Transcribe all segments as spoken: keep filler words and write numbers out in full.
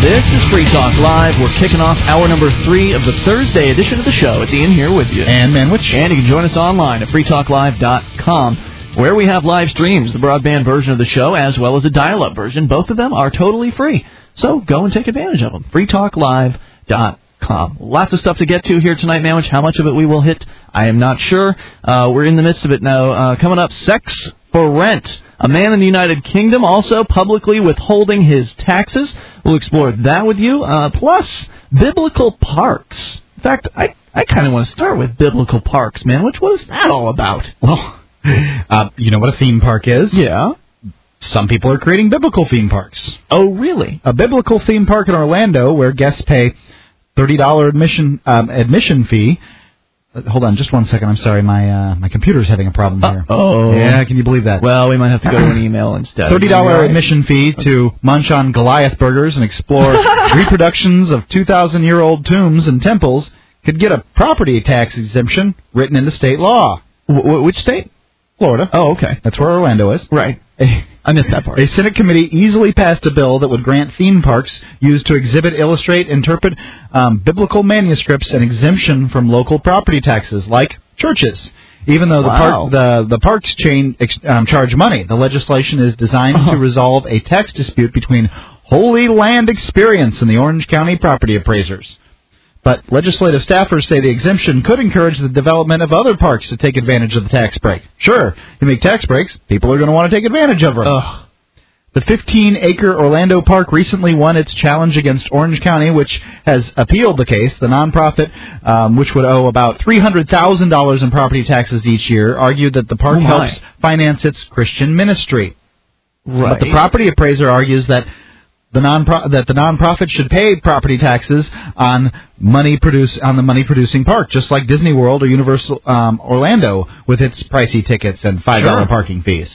This is Free Talk Live. We're kicking off hour number three of the Thursday edition of the show. It's Ian here with you. And Manwich. And you can join us online at free talk live dot com, where we have live streams, the broadband version of the show, as well as a dial-up version. Both of them are totally free. So go and take advantage of them. free talk live dot com. Lots of stuff to get to here tonight, Manwich. How much of it we will hit, I am not sure. Uh, we're in the midst of it now. Uh, coming up, sex for rent. A man in the United Kingdom also publicly withholding his taxes. We'll explore that with you. Uh, plus, biblical parks. In fact, I, I kind of want to start with biblical parks, man. Which what is that all about? Well, uh, you know what a theme park is? Yeah. Some people are creating biblical theme parks. Oh, really? A biblical theme park in Orlando where guests pay thirty dollars admission um, admission fee. Hold on just one second. I'm sorry. My uh, my computer's having a problem here. Oh. Yeah, can you believe that? Well, we might have to go to an email instead. thirty dollars admission fee to munch on Goliath burgers and explore reproductions of two thousand year old tombs and temples could get a property tax exemption written into state law. W- which state? Florida. Oh, okay. That's where Orlando is. Right. I missed that part. A Senate committee easily passed a bill that would grant theme parks used to exhibit, illustrate, interpret um, biblical manuscripts an exemption from local property taxes, like churches. Even though the, wow. park, the, the parks chain ex, um, charge money, the legislation is designed uh-huh. to resolve a tax dispute between Holy Land Experience and the Orange County property appraisers. But legislative staffers say the exemption could encourage the development of other parks to take advantage of the tax break. Sure, you make tax breaks, people are going to want to take advantage of them. Ugh. The fifteen acre Orlando Park recently won its challenge against Orange County, which has appealed the case. The nonprofit, um, which would owe about three hundred thousand dollars in property taxes each year, argued that the park oh helps finance its Christian ministry. Right. But the property appraiser argues that The non that the nonprofit should pay property taxes on money produce on the money producing park, just like Disney World or Universal um, Orlando with its pricey tickets and five dollar sure. parking fees.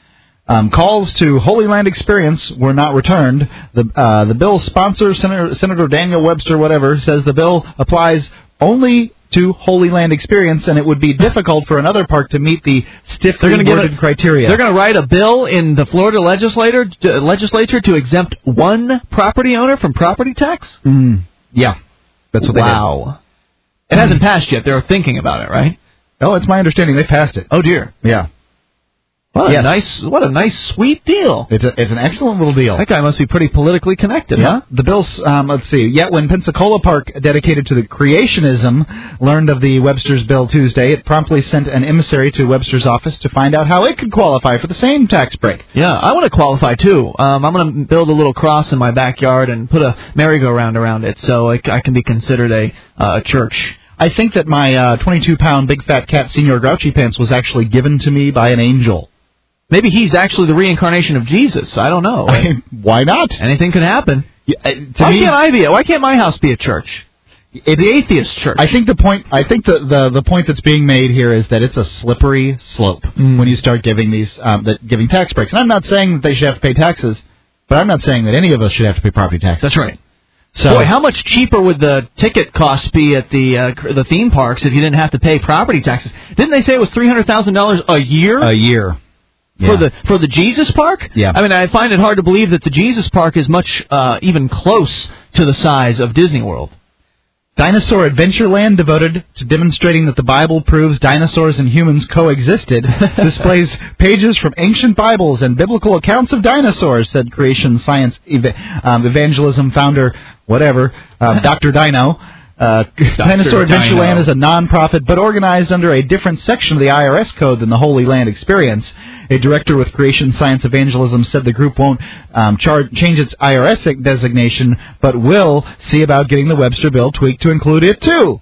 Um, calls to Holy Land Experience were not returned. The uh, the bill's sponsor, Senator, Senator Daniel Webster, whatever, says the bill applies only to Holy Land Experience, and it would be difficult for another park to meet the stiffly worded criteria. They're going to write a bill in the Florida legislature, uh, legislature to exempt one property owner from property tax? Mm, yeah, that's what wow. they did. Wow. It hasn't passed yet. They're thinking about it, right? Oh, it's my understanding they passed it. Oh, dear. Yeah. What a yes. nice, what a nice, sweet deal. It's, a, it's an excellent little deal. That guy must be pretty politically connected, yeah. huh? The bill's, um, let's see, yet when Pensacola Park, dedicated to the creationism, learned of the Webster's bill Tuesday, it promptly sent an emissary to Webster's office to find out how it could qualify for the same tax break. Yeah, I want to qualify, too. Um, I'm going to build a little cross in my backyard and put a merry-go-round around it so I, I can be considered a uh, church. I think that my uh, twenty-two pound big fat cat, Senior Grouchy Pants, was actually given to me by an angel. Maybe he's actually the reincarnation of Jesus. I don't know. I mean, why not? Anything could happen. Yeah, uh, why me, can't I be? Why can't my house be a church? It's the atheist church. I think the point. I think the, the, the point that's being made here is that it's a slippery slope mm. when you start giving these um, that giving tax breaks. And I'm not saying that they should have to pay taxes, but I'm not saying that any of us should have to pay property taxes. That's right. So, boy, how much cheaper would the ticket cost be at the uh, the theme parks if you didn't have to pay property taxes? Didn't they say it was three hundred thousand dollars a year? A year. For yeah. the for the Jesus Park? Yeah. I mean, I find it hard to believe that the Jesus Park is much uh, even close to the size of Disney World. Dinosaur Adventureland, devoted to demonstrating that the Bible proves dinosaurs and humans coexisted, displays pages from ancient Bibles and biblical accounts of dinosaurs, said Creation Science ev- um, Evangelism founder, whatever, uh, Doctor Dino. Uh, Dinosaur Adventureland is a non-profit, but organized under a different section of the I R S code than the Holy Land Experience. A director with Creation Science Evangelism said the group won't um, charge, change its I R S designation, but will see about getting the Webster bill tweaked to include it, too.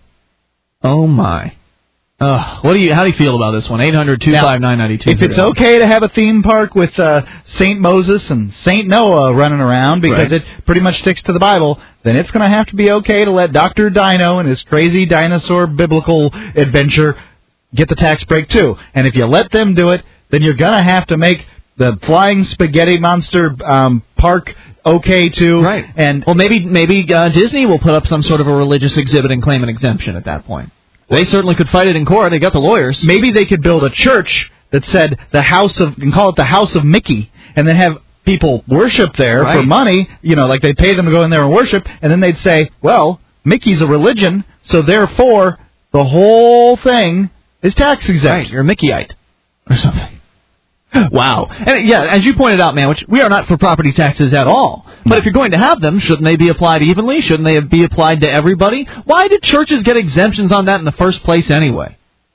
Oh, my. Uh, what do you? How do you feel about this one? eight hundred two five nine nine two. If it's okay to have a theme park with uh, Saint Moses and Saint Noah running around because right. it pretty much sticks to the Bible, then it's going to have to be okay to let Doctor Dino and his crazy dinosaur biblical adventure get the tax break too. And if you let them do it, then you're going to have to make the Flying Spaghetti Monster um, Park okay too. Right. And well, maybe maybe uh, Disney will put up some sort of a religious exhibit and claim an exemption at that point. They certainly could fight it in court. They got the lawyers. Maybe they could build a church that said the House of, and call it the House of Mickey, and then have people worship there right. for money, you know, like they pay them to go in there and worship, and then they'd say, well, Mickey's a religion, so therefore the whole thing is tax exempt. Right, you're a Mickeyite or something. Wow. And yeah, as you pointed out, man, which we are not for property taxes at all. But if you're going to have them, shouldn't they be applied evenly? Shouldn't they be applied to everybody? Why did churches get exemptions on that in the first place anyway?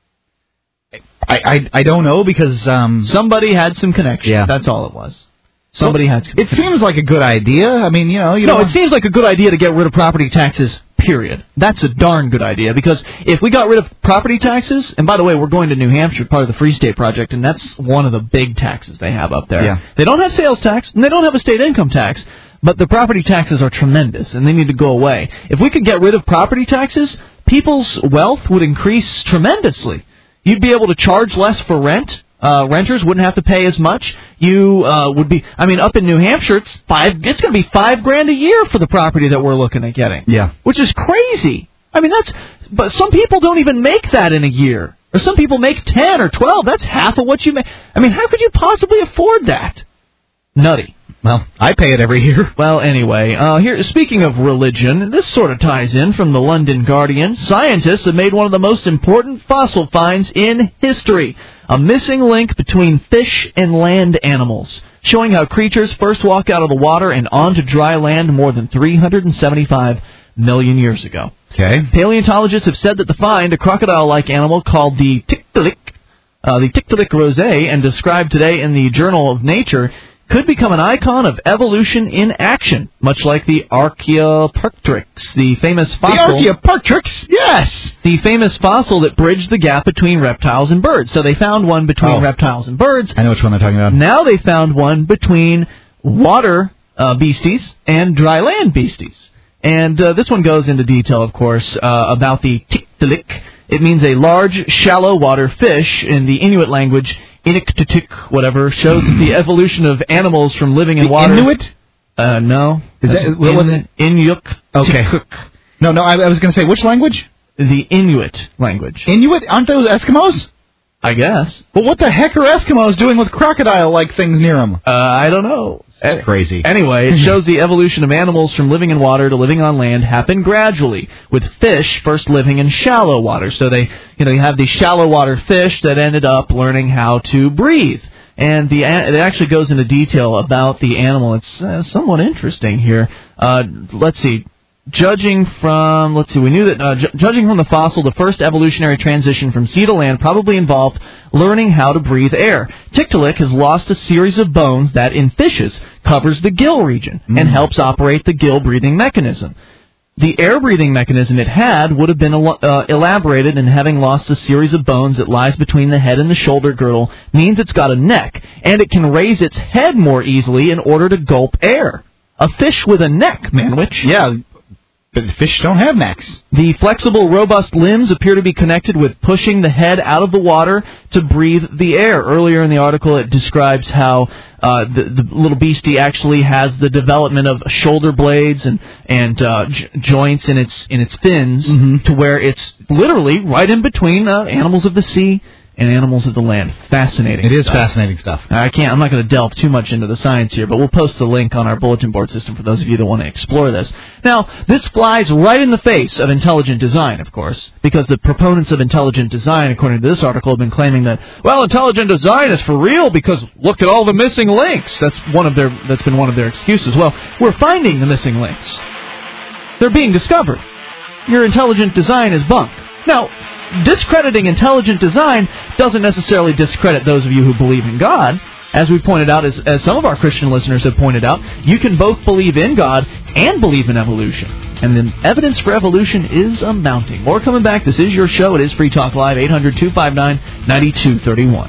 I I, I don't know because um, somebody had some connection. Yeah. That's all it was. Somebody well, had some It connection. seems like a good idea. I mean, you know, you No, know, it seems like a good idea to get rid of property taxes, period. That's a darn good idea, because if we got rid of property taxes, and by the way, we're going to New Hampshire, part of the Free State Project, and that's one of the big taxes they have up there. Yeah. They don't have sales tax, and they don't have a state income tax, but the property taxes are tremendous, and they need to go away. If we could get rid of property taxes, people's wealth would increase tremendously. You'd be able to charge less for rent. Uh, renters wouldn't have to pay as much. You uh, would be, I mean, up in New Hampshire, it's five. It's going to be five grand a year for the property that we're looking at getting. Yeah. Which is crazy. I mean, that's, but some people don't even make that in a year. Or some people make ten or twelve. That's half of what you make. I mean, how could you possibly afford that? Nutty. Well, I pay it every year. Well, anyway, uh, here, speaking of religion, this sort of ties in from the London Guardian. Scientists have made one of the most important fossil finds in history. A missing link between fish and land animals, showing how creatures first walked out of the water and onto dry land more than three hundred seventy-five million years ago. Okay. Paleontologists have said that the find, a crocodile-like animal called the Tiktaalik, uh, the Tiktaalik rosé, and described today in the Journal of Nature, could become an icon of evolution in action, much like the Archaeopteryx, the famous fossil. The Archaeopteryx, yes! The famous fossil that bridged the gap between reptiles and birds. So they found one between oh. reptiles and birds. I know which one they're talking about. Now they found one between water uh, beasties and dry land beasties. And uh, this one goes into detail, of course, uh, about the Tiktaalik. It means a large, shallow water fish in the Inuit language. Inuktitut, whatever, shows the evolution of animals from living in the water. Inuit? Uh, no. Is that, in, what, what, Inuk. Okay. No, no, I, I was going to say, which language? The Inuit language. Inuit? Aren't those Eskimos? I guess. But what the heck are Eskimos doing with crocodile-like things near them? Uh, I don't know. That's crazy. Anyway, it shows the evolution of animals from living in water to living on land happened gradually, with fish first living in shallow water. So they, you know, you have these shallow water fish that ended up learning how to breathe. And the it actually goes into detail about the animal. It's uh, somewhat interesting here. Uh, let's see. Judging from, let's see, we knew that, uh, ju- judging from the fossil, the first evolutionary transition from sea to land probably involved learning how to breathe air. Tiktaalik has lost a series of bones that, in fishes, covers the gill region mm. and helps operate the gill breathing mechanism. The air breathing mechanism it had would have been el- uh, elaborated, and having lost a series of bones that lies between the head and the shoulder girdle means it's got a neck, and it can raise its head more easily in order to gulp air. A fish with a neck, Manwich. Yeah. But fish don't have necks. The flexible, robust limbs appear to be connected with pushing the head out of the water to breathe the air. Earlier in the article, it describes how uh, the, the little beastie actually has the development of shoulder blades and and uh, j- joints in its in its fins, mm-hmm. to where it's literally right in between uh, animals of the sea and animals of the land. Fascinating. It is stuff. fascinating stuff. I can't. I'm not going to delve too much into the science here, but we'll post a link on our bulletin board system for those of you that want to explore this. Now, this flies right in the face of intelligent design, of course, because the proponents of intelligent design, according to this article, have been claiming that, well, intelligent design is for real because look at all the missing links. That's one of their. That's been one of their excuses. Well, we're finding the missing links. They're being discovered. Your intelligent design is bunk. Now, discrediting intelligent design doesn't necessarily discredit those of you who believe in God. As we pointed out, as, as some of our Christian listeners have pointed out, you can both believe in God and believe in evolution. And the evidence for evolution is amounting. More coming back. This is your show. It is Free Talk Live, eight hundred, two five nine, nine two three one.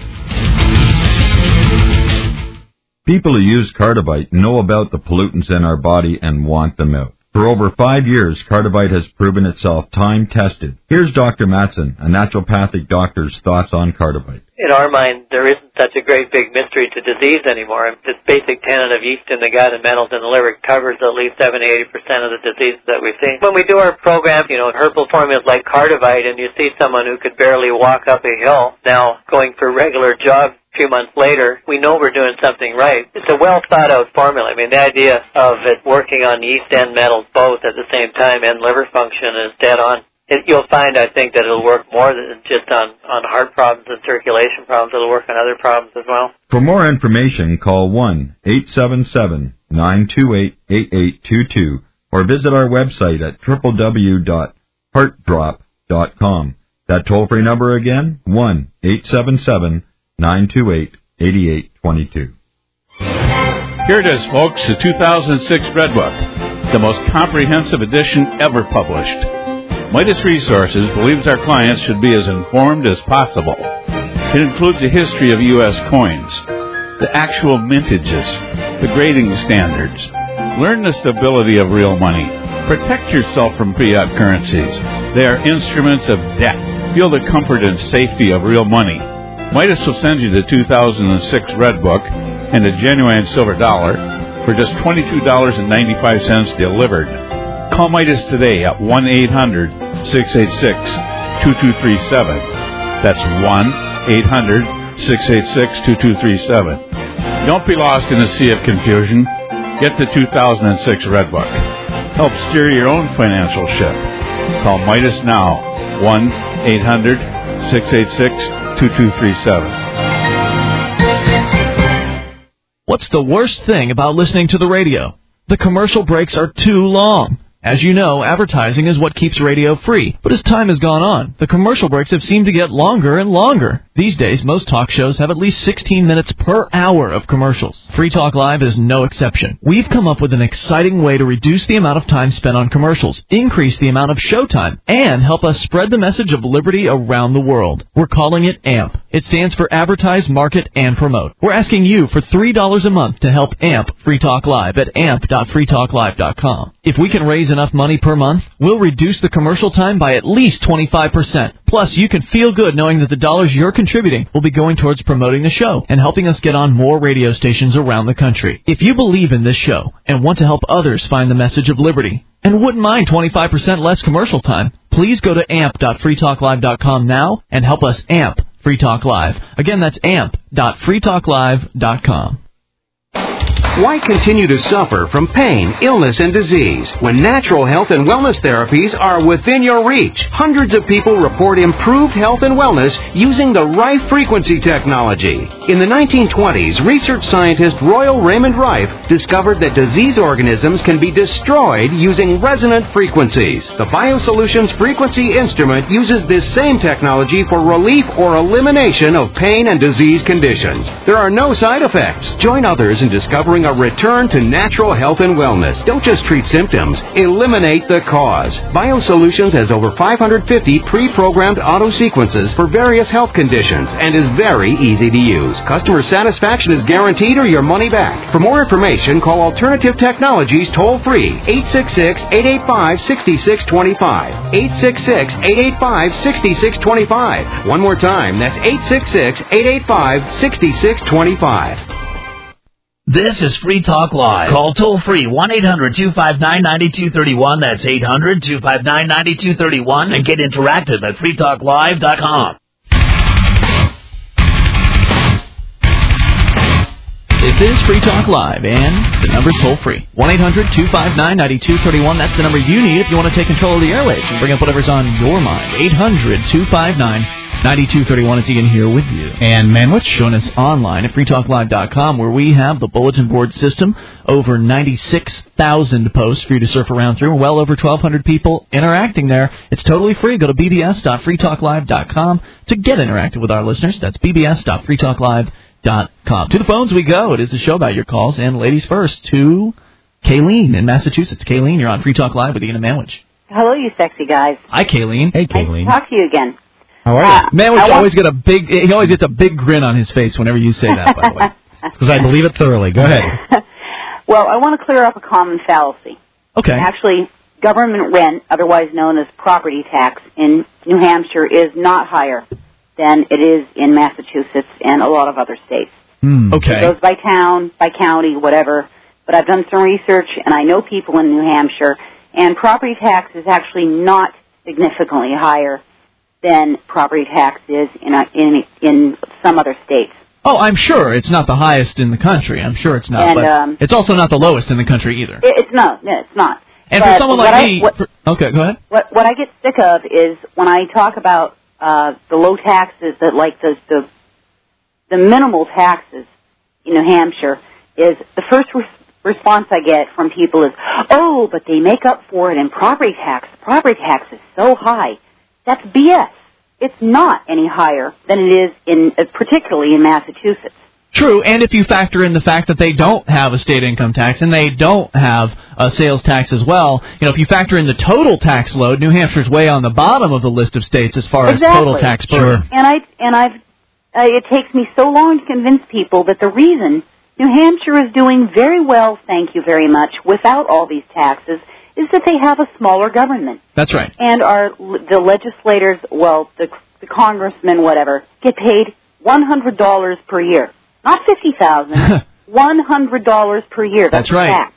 People who use Cardivite know about the pollutants in our body and want them out. For over five years, Cardivite has proven itself time-tested. Here's Doctor Matson, a naturopathic doctor's thoughts on Cardivite. In our mind, there isn't such a great big mystery to disease anymore. This basic tenet of yeast in the gut and metals in the liver covers at least seventy to eighty percent of the diseases that we see. When we do our program, you know, herbal formulas like Cardivite, and you see someone who could barely walk up a hill now going for regular jog a few months later, we know we're doing something right. It's a well-thought-out formula. I mean, the idea of it working on the yeast and metals both at the same time and liver function is dead on. It, you'll find, I think, that it'll work more than just on, on heart problems and circulation problems. It'll work on other problems as well. For more information, call one eight seven seven, nine two eight, eight eight two two or visit our website at w w w dot heart drop dot com. That toll-free number again, one eight seven seven, nine two eight, eight eight two two. Here it is, folks, the two thousand six Red Book, the most comprehensive edition ever published. Midas Resources believes our clients should be as informed as possible. It includes a history of U S coins, the actual mintages, the grading standards. Learn the stability of real money. Protect yourself from fiat currencies. They are instruments of debt. Feel the comfort and safety of real money. Midas will send you the two thousand six Red Book and a genuine silver dollar for just twenty-two dollars and ninety-five cents delivered. Call Midas today at one eight hundred, six eight six, two two three seven. That's one eight hundred, six eight six, two two three seven. Don't be lost in a sea of confusion. Get the two thousand six Red Book. Help steer your own financial ship. Call Midas now, one eight hundred, six eight six, two two three seven. What's the worst thing about listening to the radio? The commercial breaks are too long. As you know, advertising is what keeps radio free. But as time has gone on, the commercial breaks have seemed to get longer and longer. These days, most talk shows have at least sixteen minutes per hour of commercials. Free Talk Live is no exception. We've come up with an exciting way to reduce the amount of time spent on commercials, increase the amount of show time, and help us spread the message of liberty around the world. We're calling it A M P. It stands for Advertise, Market, and Promote. We're asking you for three dollars a month to help A M P Free Talk Live at amp dot free talk live dot com. If we can raise enough money per month, we'll reduce the commercial time by at least twenty-five percent. Plus, you can feel good knowing that the dollars you're contributing will be going towards promoting the show and helping us get on more radio stations around the country. If you believe in this show and want to help others find the message of liberty and wouldn't mind twenty-five percent less commercial time, please go to amp dot free talk live dot com now and help us amp Free Talk Live. Again, that's amp dot free talk live dot com. Why continue to suffer from pain, illness, and disease when natural health and wellness therapies are within your reach? Hundreds of people report improved health and wellness using the Rife frequency technology. In the nineteen twenties, research scientist Royal Raymond Rife discovered that disease organisms can be destroyed using resonant frequencies. The BioSolutions frequency instrument uses this same technology for relief or elimination of pain and disease conditions. There are no side effects. Join others in discovering a return to natural health and wellness. Don't just treat symptoms, eliminate the cause. BioSolutions has over five hundred fifty pre-programmed auto sequences for various health conditions and is very easy to use. Customer satisfaction is guaranteed or your money back. For more information, call Alternative Technologies toll-free, eight six six, eight eight five, six six two five, eight six six, eight eight five, six six two five. One more time, that's eight six six, eight eight five, six six two five. This is Free Talk Live. Call toll-free one eight hundred, two five nine, nine two three one. That's eight hundred, two five nine, nine two three one. And get interactive at free talk live dot com. This is Free Talk Live, and the number's toll-free. one eight hundred, two five nine, nine two three one. That's the number you need if you want to take control of the airwaves and bring up whatever's on your mind. eight hundred, two five nine, nine two three one. It's Ian here with you. And Manwich. Join us online at free talk live dot com, where we have the bulletin board system. Over ninety-six thousand posts for you to surf around through. Well over twelve hundred people interacting there. It's totally free. Go to b b s dot free talk live dot com to get interactive with our listeners. That's b b s dot free talk live dot com. To the phones we go. It is a show about your calls. And ladies first, to Kayleen in Massachusetts. Kayleen, you're on Free Talk Live with Ian and Manwich. Hello, you sexy guys. Hi, Kayleen. Hey, Kayleen. Nice to talk to you again. How are you? Uh, Manwich I always get a big. He always gets a big grin on his face whenever you say that. By the way, because I believe it thoroughly. Go ahead. Well, I want to clear up a common fallacy. Okay. Actually, government rent, otherwise known as property tax, in New Hampshire is not higher than it is in Massachusetts and a lot of other states. Hmm. Okay. It goes by town, by county, whatever. But I've done some research, and I know people in New Hampshire, and property tax is actually not significantly higher than property tax is in, a, in in some other states. Oh, I'm sure it's not the highest in the country. I'm sure it's not. And, but um, it's also not the lowest in the country either. It, it's no, no, it's not. And but for someone like I, me... what, for, okay, go ahead. What, what I get sick of is when I talk about uh, the low taxes, that like the, the the minimal taxes in New Hampshire, is the first re- response I get from people is, oh, but they make up for it in property tax. Property tax is so high. That's B S. It's not any higher than it is in, uh, particularly in Massachusetts. True, and if you factor in the fact that they don't have a state income tax and they don't have a sales tax as well, you know, if you factor in the total tax load, New Hampshire's way on the bottom of the list of states as far exactly. as total tax burden. Sure. And I and I've uh, it takes me so long to convince people that the reason New Hampshire is doing very well, thank you very much, without all these taxes, is that they have a smaller government. That's right. And our the legislators, well, the the congressmen, whatever, get paid one hundred dollars per year. Not fifty thousand dollars, one hundred dollars per year. That's, That's right. Tax.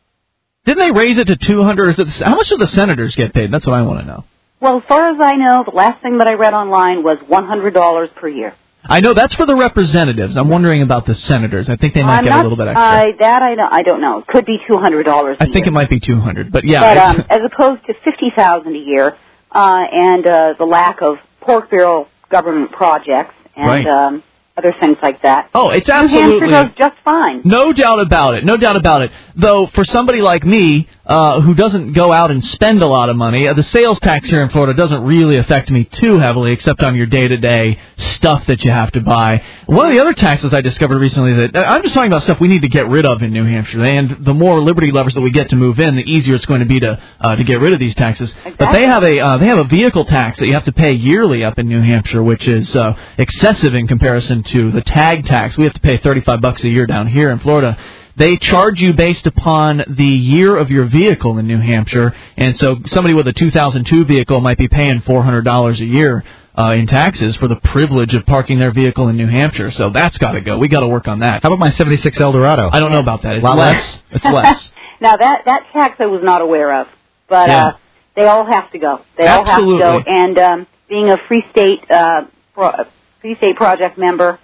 Didn't they raise it to two hundred dollars? How much do the senators get paid? That's what I want to know. Well, as far as I know, the last thing that I read online was one hundred dollars per year. I know that's for the representatives. I'm wondering about the senators. I think they might I'm get not, a little bit extra. Uh, that I don't, I don't know. It could be two hundred dollars a I think year. it might be two hundred dollars, but yeah. But um, as opposed to fifty thousand dollars a year, uh, and uh, the lack of pork barrel government projects and right. um, other things like that. Oh, it's absolutely... New Hampshire does just fine. No doubt about it. No doubt about it. Though, for somebody like me, uh, who doesn't go out and spend a lot of money, uh, the sales tax here in Florida doesn't really affect me too heavily, except on your day-to-day stuff that you have to buy. One of the other taxes I discovered recently that... Uh, I'm just talking about stuff we need to get rid of in New Hampshire. And the more liberty lovers that we get to move in, the easier it's going to be to uh, to get rid of these taxes. Exactly. But they have a uh, they have a vehicle tax that you have to pay yearly up in New Hampshire, which is uh, excessive in comparison to the tag tax. We have to pay thirty-five bucks a year down here in Florida. They charge you based upon the year of your vehicle in New Hampshire, and so somebody with a two thousand two vehicle might be paying four hundred dollars a year uh, in taxes for the privilege of parking their vehicle in New Hampshire. So that's got to go. We got to work on that. How about my seventy-six Eldorado? I don't know about that. It's Lot less. less. It's less. Now, that, that tax I was not aware of, but Yeah. uh, they all have to go. They Absolutely. all have to go. And um, being a Free State uh, pro- Free State Project member,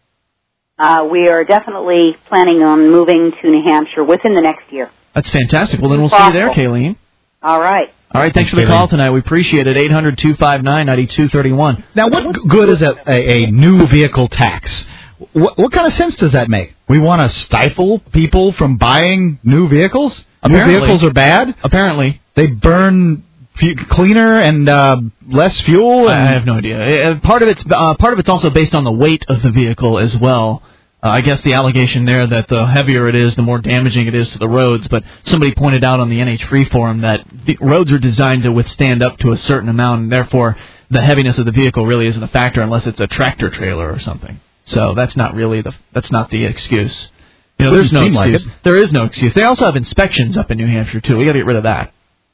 uh, we are definitely planning on moving to New Hampshire within the next year. That's fantastic. Well, then we'll see you there, Kayleen. All right. All right, thanks for the call tonight. We appreciate it. eight hundred two five nine nine two three one. Now, what g- good is a, a, a new vehicle tax? What, what kind of sense does that make? We want to stifle people from buying new vehicles? Apparently. New vehicles are bad? Apparently. They burn fu- cleaner and uh, less fuel? And I have no idea. Uh, Part of it's uh, part of it's also based on the weight of the vehicle as well. Uh, I guess the allegation there that the heavier it is, the more damaging it is to the roads. But somebody pointed out on the N H Free forum that the roads are designed to withstand up to a certain amount, and therefore the heaviness of the vehicle really isn't a factor unless it's a tractor trailer or something. So that's not really the that's not the excuse. You know, there's no Doesn't seem excuse. like it. There is no excuse. They also have inspections up in New Hampshire too. We got to get rid of that.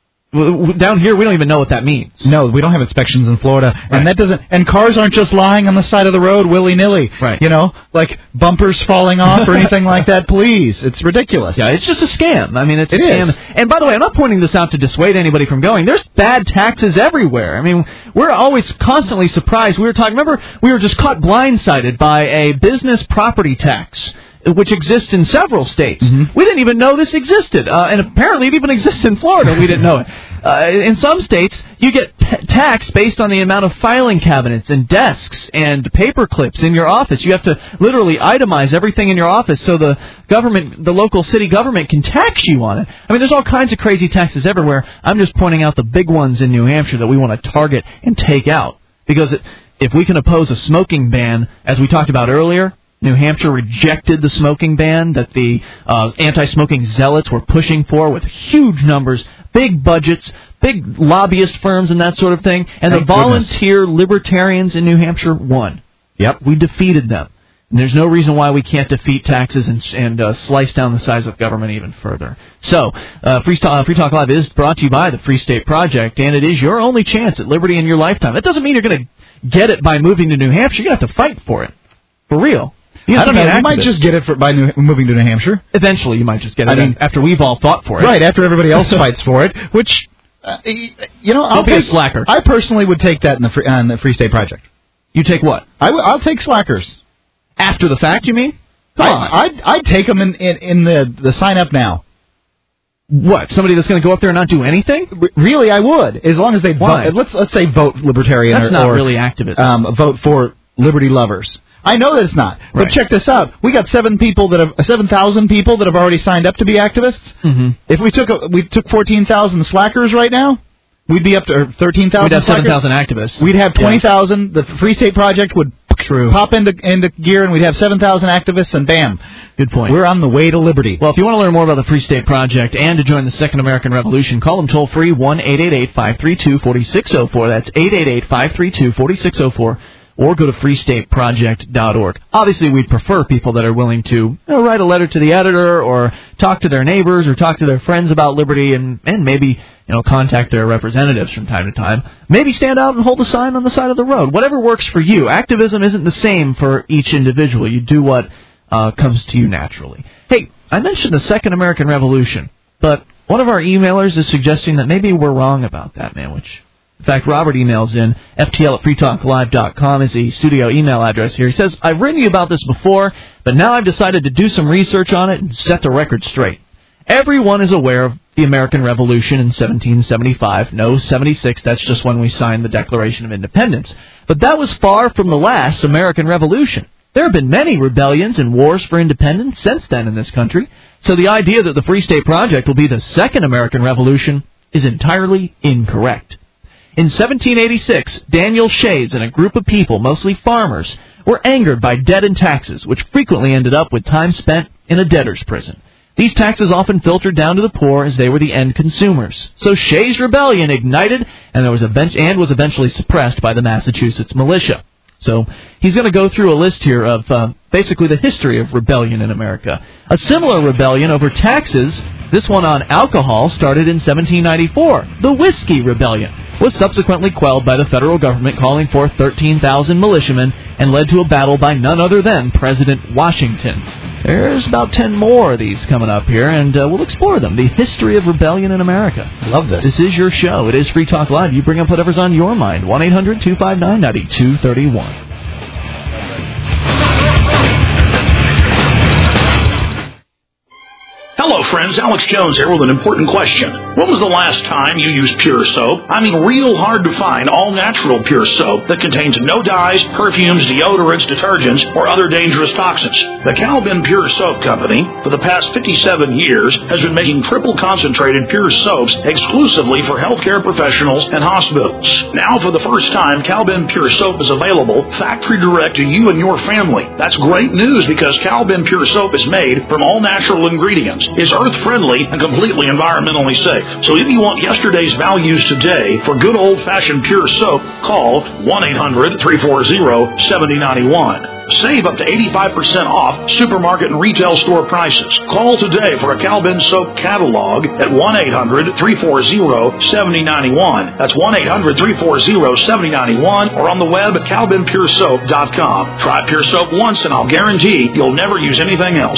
W- w- Down here, we don't even know what that means. No, we don't have inspections in Florida, Right. and that doesn't. And cars aren't just lying on the side of the road willy nilly. Right. You know, like bumpers falling off or anything like that. Please, it's ridiculous. Yeah, it's just a scam. I mean, it's It a scam. is. And by the way, I'm not pointing this out to dissuade anybody from going. There's bad taxes everywhere. I mean, we're always constantly surprised. We were talking. Remember, we were just caught blindsided by a business property tax, which exists in several states. Mm-hmm. We didn't even know this existed, uh, and apparently it even exists in Florida. We didn't know it. Uh, in some states, you get p- taxed based on the amount of filing cabinets and desks and paper clips in your office. You have to literally itemize everything in your office so the government, the local city government, can tax you on it. I mean, there's all kinds of crazy taxes everywhere. I'm just pointing out the big ones in New Hampshire that we want to target and take out. Because it, if we can oppose a smoking ban, as we talked about earlier, New Hampshire rejected the smoking ban that the uh, anti-smoking zealots were pushing for with huge numbers, big budgets, big lobbyist firms and that sort of thing. And Thank the volunteer libertarians in New Hampshire won. Yep. We defeated them. And there's no reason why we can't defeat taxes and, and uh, slice down the size of government even further. So, uh, Free, Talk, Free Talk Live is brought to you by the Free State Project, and it is your only chance at liberty in your lifetime. That doesn't mean you're going to get it by moving to New Hampshire. You're going to have to fight for it. For real. You I don't have to know. be You an might activist. just get it for, by new, moving to New Hampshire. Eventually, you might just get it. I mean, after we've all fought for it. Right, after everybody else fights for it, which, uh, you know, I'll Don't be a take, slacker. I personally would take that in the free, on the Free State Project. You take what? I w- I'll take slackers. After the fact, you mean? Come I, on. I'd, I'd take them in, in, in the, the sign-up now. What, somebody that's going to go up there and not do anything? R- really, I would, as long as they Why? vote. Let's, let's say vote libertarian. That's or, not or, really activism. Um, vote for liberty lovers. I know that it's not. Right. But check this out. We got seven people that have seven thousand people that have already signed up to be activists. Mm-hmm. If we took a, we took fourteen thousand slackers right now, we'd be up to thirteen thousand. We'd have seven thousand activists. We'd have twenty thousand. Yeah. The Free State Project would True. pop into into gear, and we'd have seven thousand activists, and bam. Good point. We're on the way to liberty. Well, if you want to learn more about the Free State Project and to join the Second American Revolution, call them toll-free, one eight eight eight, five three two, four six zero four. That's eight eight eight, five three two, four six zero four. Or go to free state project dot org. Obviously, we'd prefer people that are willing to you know, write a letter to the editor or talk to their neighbors or talk to their friends about liberty and, and maybe you know contact their representatives from time to time. Maybe stand out and hold a sign on the side of the road. Whatever works for you. Activism isn't the same for each individual. You do what uh, comes to you naturally. Hey, I mentioned the Second American Revolution, but one of our emailers is suggesting that maybe we're wrong about that, man, which... In fact, Robert emails in, F T L at free talk live dot com is the studio email address here. He says, I've written you about this before, but now I've decided to do some research on it and set the record straight. Everyone is aware of the American Revolution in seventeen seventy-five. No, seventy-six, that's just when we signed the Declaration of Independence. But that was far from the last American Revolution. There have been many rebellions and wars for independence since then in this country. So the idea that the Free State Project will be the second American Revolution is entirely incorrect. In seventeen eighty-six, Daniel Shays and a group of people, mostly farmers, were angered by debt and taxes, which frequently ended up with time spent in a debtor's prison. These taxes often filtered down to the poor as they were the end consumers. So Shays' rebellion ignited and, there was event- and was eventually suppressed by the Massachusetts militia. So he's going to go through a list here of uh, basically the history of rebellion in America. A similar rebellion over taxes, this one on alcohol, started in seventeen ninety-four. The Whiskey Rebellion was subsequently quelled by the federal government calling for thirteen thousand militiamen and led to a battle by none other than President Washington. There's about ten more of these coming up here, and uh, we'll explore them. The history of rebellion in America. Love this. This is your show. It is Free Talk Live. You bring up whatever's on your mind. one eight hundred two five nine nine two three one. Hello, friends. Alex Jones here with an important question. When was the last time you used Pure Soap? I mean, real hard to find all-natural Pure Soap that contains no dyes, perfumes, deodorants, detergents, or other dangerous toxins. The Calvin Pure Soap Company, for the past fifty-seven years, has been making triple-concentrated Pure Soaps exclusively for healthcare professionals and hospitals. Now, for the first time, Calvin Pure Soap is available factory-direct to you and your family. That's great news because Calvin Pure Soap is made from all-natural ingredients, is earth-friendly, and completely environmentally safe. So if you want yesterday's values today for good old-fashioned Pure Soap, call one eight hundred three four zero seven zero nine one. Save up to eighty-five percent off supermarket and retail store prices. Call today for a Calvin Soap catalog at one eight hundred three four zero seven zero nine one. That's one eight hundred three four zero seven zero nine one, or on the web at calvin pure soap dot com. Try Pure Soap once and I'll guarantee you'll never use anything else.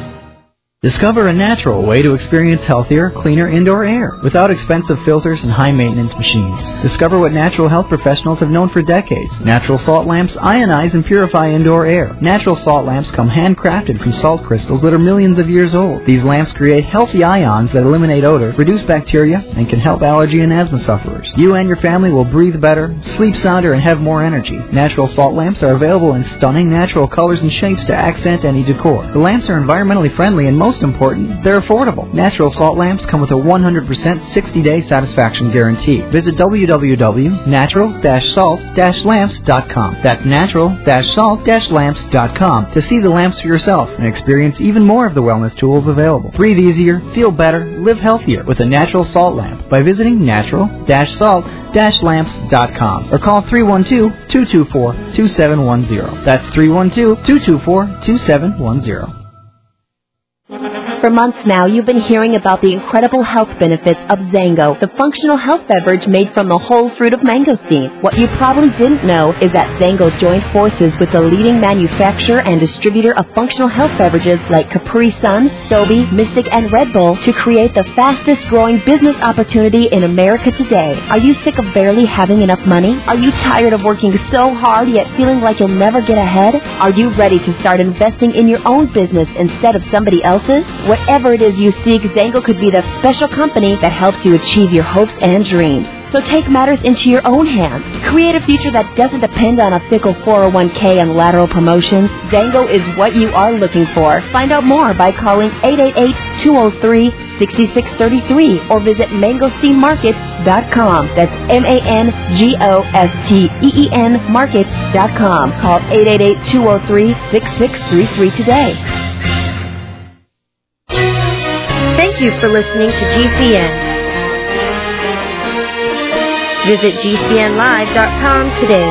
Discover a natural way to experience healthier, cleaner indoor air without expensive filters and high-maintenance machines. Discover what natural health professionals have known for decades. Natural salt lamps ionize and purify indoor air. Natural salt lamps come handcrafted from salt crystals that are millions of years old. These lamps create healthy ions that eliminate odor, reduce bacteria, and can help allergy and asthma sufferers. You and your family will breathe better, sleep sounder, and have more energy. Natural salt lamps are available in stunning natural colors and shapes to accent any decor. The lamps are environmentally friendly and most Most important, they're affordable. Natural salt lamps come with a one hundred percent sixty-day satisfaction guarantee. Visit w w w dot natural dash salt dash lamps dot com. That's natural dash salt dash lamps dot com to see the lamps for yourself and experience even more of the wellness tools available. Breathe easier, feel better, live healthier with a natural salt lamp by visiting natural dash salt dash lamps dot com or call three one two, two two four, two seven one zero. That's three one two, two two four, two seven one zero. For months now, you've been hearing about the incredible health benefits of Zango, the functional health beverage made from the whole fruit of mangosteen. What you probably didn't know is that Zango joined forces with the leading manufacturer and distributor of functional health beverages like Capri Sun, Sobe, Mystic, and Red Bull to create the fastest growing business opportunity in America today. Are you sick of barely having enough money? Are you tired of working so hard yet feeling like you'll never get ahead? Are you ready to start investing in your own business instead of somebody else's? Whatever it is you seek, Zango could be the special company that helps you achieve your hopes and dreams. So take matters into your own hands. Create a future that doesn't depend on a fickle four oh one k and lateral promotions. Zango is what you are looking for. Find out more by calling eight eight eight, two oh three, six six three three or visit mangosteen market dot com. That's M A N G O S T E E N market dot com. Call eight eight eight, two oh three, six six three three today. Thank you for listening to G C N. Visit G C N live dot com today.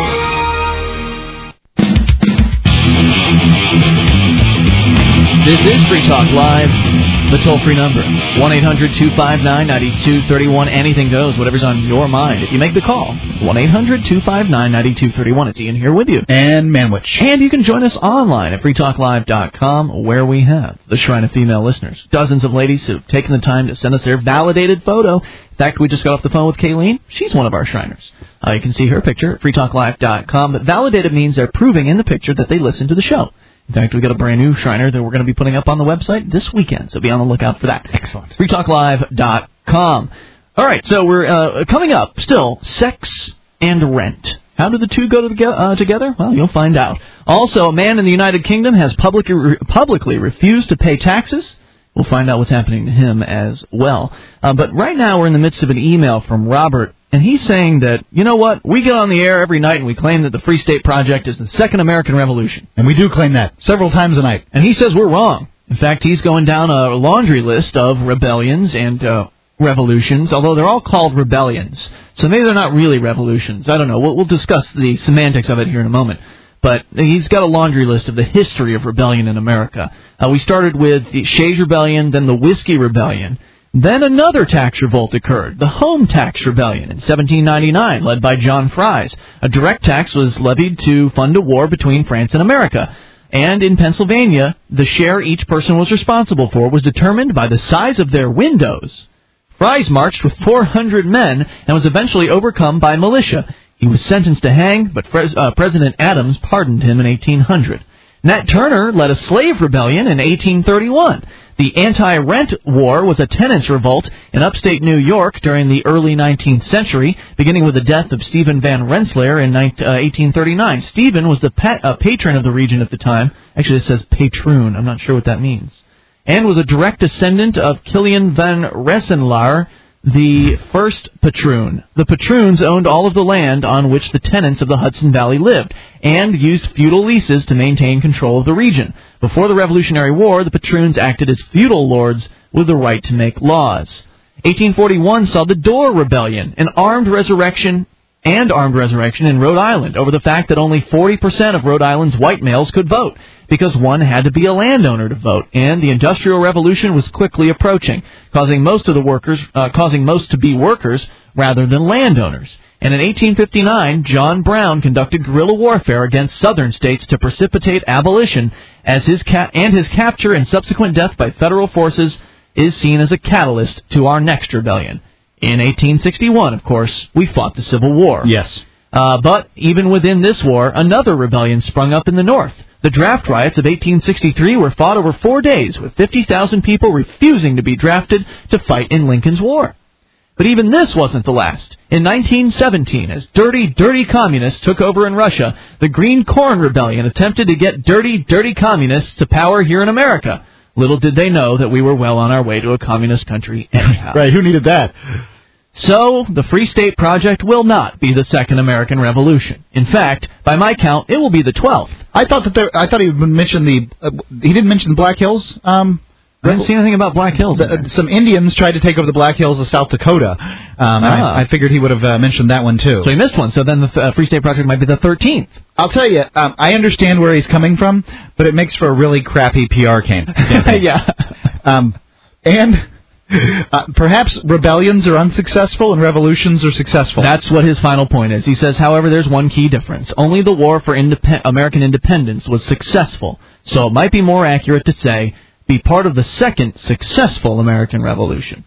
This is Free Talk Live, the toll-free number, one eight hundred, two five nine, nine two three one. Anything goes, whatever's on your mind. If you make the call, one eight hundred, two five nine, nine two three one. It's Ian here with you. And Manwich. And you can join us online at free talk live dot com, where we have the Shrine of Female Listeners. Dozens of ladies who've taken the time to send us their validated photo. In fact, we just got off the phone with Kayleen. She's one of our Shriners. Uh, you can see her picture at free talk live dot com. But validated means they're proving in the picture that they listen to the show. In fact, we got a brand new Shriner that we're going to be putting up on the website this weekend, so be on the lookout for that. Excellent. free talk live dot com. All right, so we're uh, coming up still, sex and rent. How do the two go to, uh, together? Well, you'll find out. Also, a man in the United Kingdom has public, re- publicly refused to pay taxes. We'll find out what's happening to him as well. Uh, but right now we're in the midst of an email from Robert, and he's saying that, you know what, we get on the air every night and we claim that the Free State Project is the second American Revolution. And we do claim that several times a night. And he says we're wrong. In fact, he's going down a laundry list of rebellions and uh, revolutions, although they're all called rebellions. So maybe they're not really revolutions. I don't know. We'll, we'll discuss the semantics of it here in a moment. But he's got a laundry list of the history of rebellion in America. Uh, we started with the Shays Rebellion, then the Whiskey Rebellion. Then another tax revolt occurred, the Home Tax Rebellion in seventeen ninety-nine, led by John Fries. A direct tax was levied to fund a war between France and America. And in Pennsylvania, the share each person was responsible for was determined by the size of their windows. Fries marched with four hundred men and was eventually overcome by militia. He was sentenced to hang, but Pres- uh, President Adams pardoned him in eighteen hundred. Nat Turner led a slave rebellion in eighteen thirty-one. The anti-rent war was a tenants' revolt in upstate New York during the early nineteenth century, beginning with the death of Stephen Van Rensselaer in eighteen thirty-nine. Stephen was the pa- uh, patron of the region at the time. Actually, it says patroon. I'm not sure what that means. And was a direct descendant of Kilian Van Rensselaer, the first patroon. The patroons owned all of the land on which the tenants of the Hudson Valley lived, and used feudal leases to maintain control of the region. Before the Revolutionary War, the patroons acted as feudal lords with the right to make laws. eighteen forty-one saw the Dorr Rebellion, an armed resurrection and armed resurrection in Rhode Island over the fact that only forty percent of Rhode Island's white males could vote, because one had to be a landowner to vote, and the Industrial Revolution was quickly approaching, causing most of the workers, uh, causing most to be workers rather than landowners. And in eighteen fifty-nine, John Brown conducted guerrilla warfare against southern states to precipitate abolition, as his ca- and his capture and subsequent death by federal forces is seen as a catalyst to our next rebellion. In eighteen sixty-one, of course, we fought the Civil War. Yes. Uh, but even within this war, another rebellion sprung up in the North. The draft riots of eighteen sixty-three were fought over four days, with fifty thousand people refusing to be drafted to fight in Lincoln's War. But even this wasn't the last. In nineteen seventeen, as dirty, dirty communists took over in Russia, the Green Corn Rebellion attempted to get dirty, dirty communists to power here in America. Little did they know that we were well on our way to a communist country anyhow. Right, who needed that? So, the Free State Project will not be the second American Revolution. In fact, by my count, it will be the twelfth. I thought that there, I thought he mentioned the. Uh, he didn't mention the Black Hills. Um, I didn't see anything about Black Hills. The, uh, some Indians tried to take over the Black Hills of South Dakota. Um, ah. I, I figured he would have uh, mentioned that one too. So he missed one. So then the uh, Free State Project might be the thirteenth. I'll tell you, um, I understand where he's coming from, but it makes for a really crappy P R campaign. yeah. Um, And uh, perhaps rebellions are unsuccessful and revolutions are successful. That's what his final point is. He says, however, there's one key difference. Only the war for indep- American independence was successful. So it might be more accurate to say, be part of the second successful American Revolution.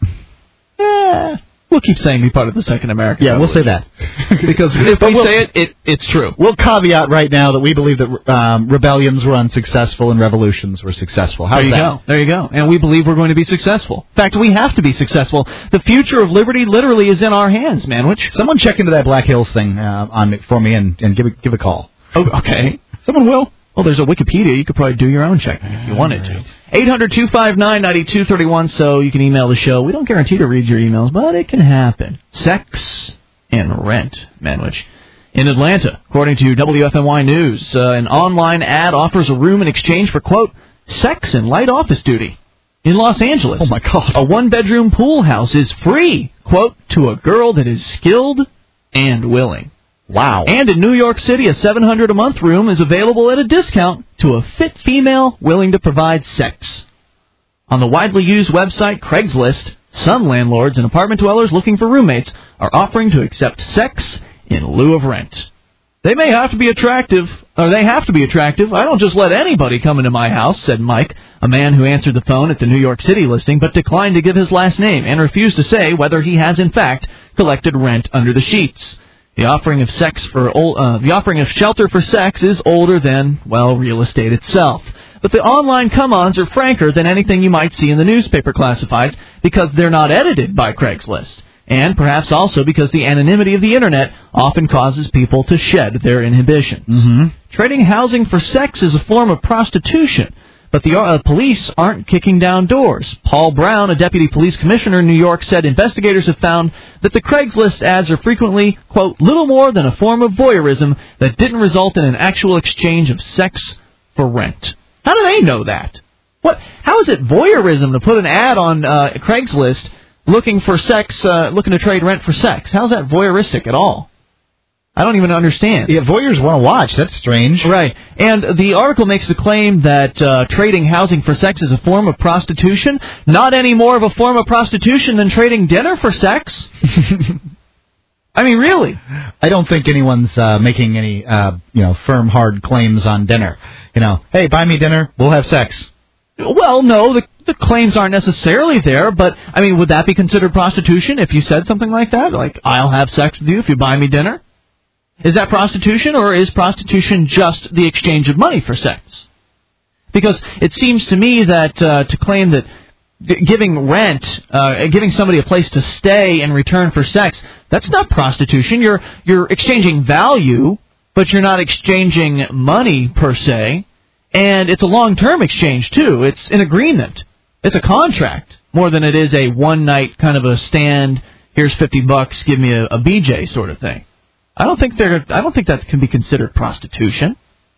Eh, we'll keep saying be part of the second American yeah, Revolution. Yeah, we'll say that. Because if we we'll, say it, it, it's true. We'll caveat right now that we believe that um, rebellions were unsuccessful and revolutions were successful. How's there you that? go. There you go. And we believe we're going to be successful. In fact, we have to be successful. The future of liberty literally is in our hands, Manwich. Someone check into that Black Hills thing uh, on for me and, and give, a, give a call. Oh, okay. Someone will. Well, there's a Wikipedia. You could probably do your own checking if you wanted to. eight hundred two five nine nine two three one, so you can email the show. We don't guarantee to read your emails, but it can happen. Sex and rent, Manwich. In Atlanta, according to W F M Y News, uh, an online ad offers a room in exchange for, quote, sex and light office duty. In Los Angeles, oh my God, a one-bedroom pool house is free, quote, to a girl that is skilled and willing. Wow. And in New York City, a seven hundred dollars a month room is available at a discount to a fit female willing to provide sex. On the widely used website Craigslist, some landlords and apartment dwellers looking for roommates are offering to accept sex in lieu of rent. They may have to be attractive, or they have to be attractive. I don't just let anybody come into my house, said Mike, a man who answered the phone at the New York City listing, but declined to give his last name and refused to say whether he has in fact collected rent under the sheets. The offering of sex for uh, the offering of shelter for sex is older than, well, real estate itself. But the online come-ons are franker than anything you might see in the newspaper classifieds because they're not edited by Craigslist. And perhaps also because the anonymity of the Internet often causes people to shed their inhibitions. Mm-hmm. Trading housing for sex is a form of prostitution. But the uh, police aren't kicking down doors. Paul Brown, a deputy police commissioner in New York, said investigators have found that the Craigslist ads are frequently, quote, little more than a form of voyeurism that didn't result in an actual exchange of sex for rent. How do they know that? What? How is it voyeurism to put an ad on uh, Craigslist looking for sex, uh, looking to trade rent for sex? How's that voyeuristic at all? I don't even understand. Yeah, voyeurs want to watch. That's strange. Right. And the article makes the claim that uh, trading housing for sex is a form of prostitution. Not any more of a form of prostitution than trading dinner for sex. I mean, really. I don't think anyone's uh, making any, uh, you know, firm, hard claims on dinner. You know, hey, buy me dinner, we'll have sex. Well, no, the, the claims aren't necessarily there, but, I mean, would that be considered prostitution if you said something like that? Like, I'll have sex with you if you buy me dinner? Is that prostitution, or is prostitution just the exchange of money for sex? Because it seems to me that uh, to claim that giving rent, uh, giving somebody a place to stay in return for sex, that's not prostitution. You're you're exchanging value, but you're not exchanging money per se. And it's a long-term exchange, too. It's an agreement. It's a contract more than it is a one-night kind of a stand, here's fifty bucks, give me a, a B J sort of thing. I don't think they're. I don't think that can be considered prostitution.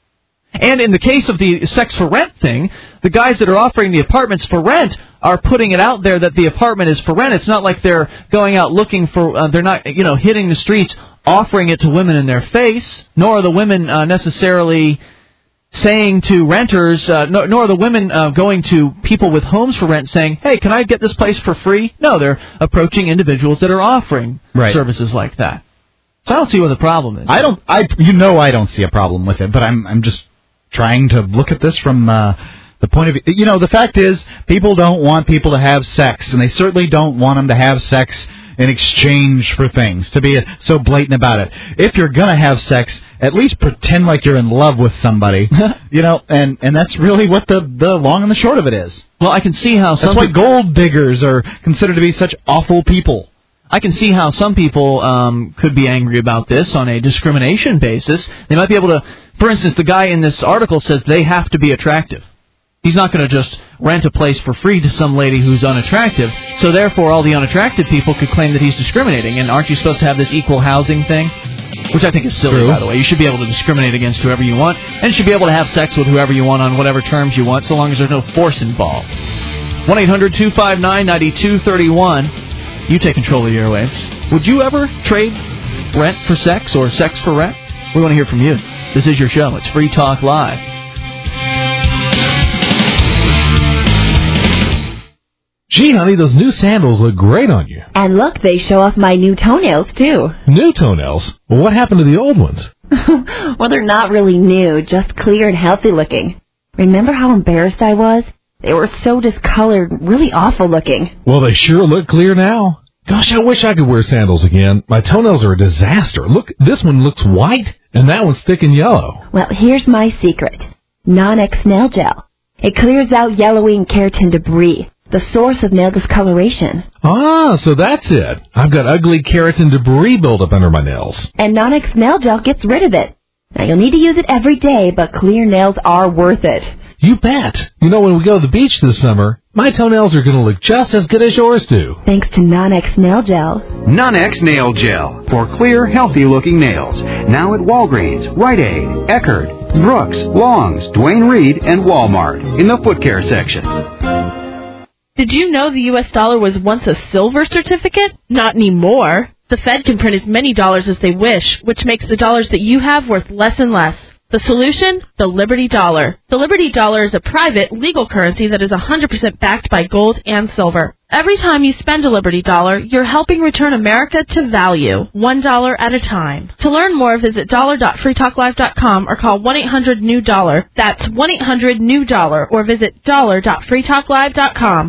And in the case of the sex for rent thing, the guys that are offering the apartments for rent are putting it out there that the apartment is for rent. It's not like they're going out looking for. Uh, they're not, you know, hitting the streets offering it to women in their face. Nor are the women uh, necessarily saying to renters. Uh, nor, nor are the women uh, going to people with homes for rent saying, "Hey, can I get this place for free?" No, they're approaching individuals that are offering right. services like that. So I don't see what the problem is. I don't. I you know I don't see a problem with it, but I'm I'm just trying to look at this from uh, the point of view. You know, the fact is, people don't want people to have sex, and they certainly don't want them to have sex in exchange for things. To be so blatant about it. If you're gonna have sex, at least pretend like you're in love with somebody. You know, and and that's really what the the long and the short of it is. Well, I can see how some that's why people, gold diggers are considered to be such awful people. I can see how some people um, could be angry about this on a discrimination basis. They might be able to, for instance, the guy in this article says they have to be attractive. He's not going to just rent a place for free to some lady who's unattractive. So therefore, all the unattractive people could claim that he's discriminating. And aren't you supposed to have this equal housing thing? Which I think is silly, True. by the way. You should be able to discriminate against whoever you want. And you should be able to have sex with whoever you want on whatever terms you want, so long as there's no force involved. one eight hundred two five nine nine two three one. You take control of the airwaves. Would you ever trade rent for sex or sex for rent? We want to hear from you. This is your show. It's Free Talk Live. Gee, honey, those new sandals look great on you. And look, they show off my new toenails, too. New toenails? Well, what happened to the old ones? Well, they're not really new, just clear and healthy looking. Remember how embarrassed I was? They were so discolored, really awful looking. Well, they sure look clear now. Gosh, I wish I could wear sandals again. My toenails are a disaster. Look, this one looks white, and that one's thick and yellow. Well, here's my secret. Non-X Nail Gel. It clears out yellowing and keratin debris, the source of nail discoloration. Ah, so that's it. I've got ugly keratin debris buildup under my nails. And Non-X Nail Gel gets rid of it. Now, you'll need to use it every day, but clear nails are worth it. You bet. You know, when we go to the beach this summer, my toenails are going to look just as good as yours do. Thanks to Non-X Nail Gel. Non-X Nail Gel for clear, healthy-looking nails. Now at Walgreens, Rite Aid, Eckerd, Brooks, Long's, Duane Reade, and Walmart in the foot care section. Did you know the U S dollar was once a silver certificate? Not anymore. The Fed can print as many dollars as they wish, which makes the dollars that you have worth less and less. The solution? The Liberty Dollar. The Liberty Dollar is a private, legal currency that is one hundred percent backed by gold and silver. Every time you spend a Liberty Dollar, you're helping return America to value, one dollar at a time. To learn more, visit dollar dot free talk live dot com or call one eight hundred new dollar. That's one eight hundred new dollar, or visit dollar dot free talk live dot com.